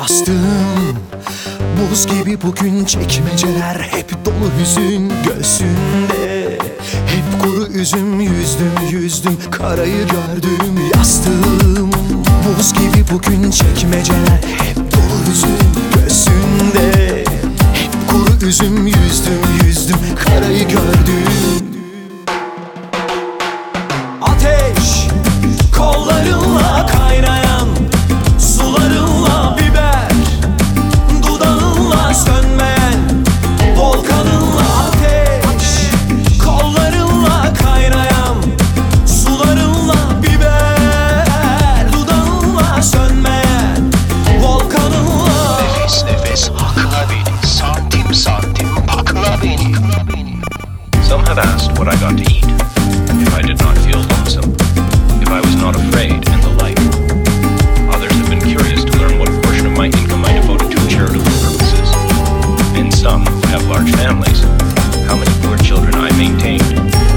Yastığım buz gibi bugün, çekmeceler hep dolu hüzün göğsünde. Hep kuru üzüm, yüzdüm karayı gördüm. Yastığım buz gibi bugün, çekmeceler hep dolu hüzün göğsünde. Hep kuru üzüm, yüzdüm karayı gördüm. Ateş kollarınla kaynayan, sularınla biber, dudağınla sönmeyen volkanınla. Ateş kollarınla kaynayan, sularınla biber, dudağınla sönmeyen volkanınla. Nefes nefes hakla beni, santim santim pakla beni. Some have asked what I got to eat if I did not feel lonesome, if I was not afraid, and the like. Others have been curious to learn what portion of my income I devoted to charitable purposes. And some who have large families, how many poor children I maintained.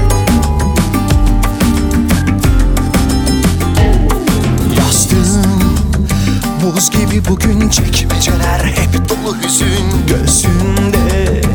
Yastığım buz gibi bugün, çekmeceler hep dolu hüzün göğsünde.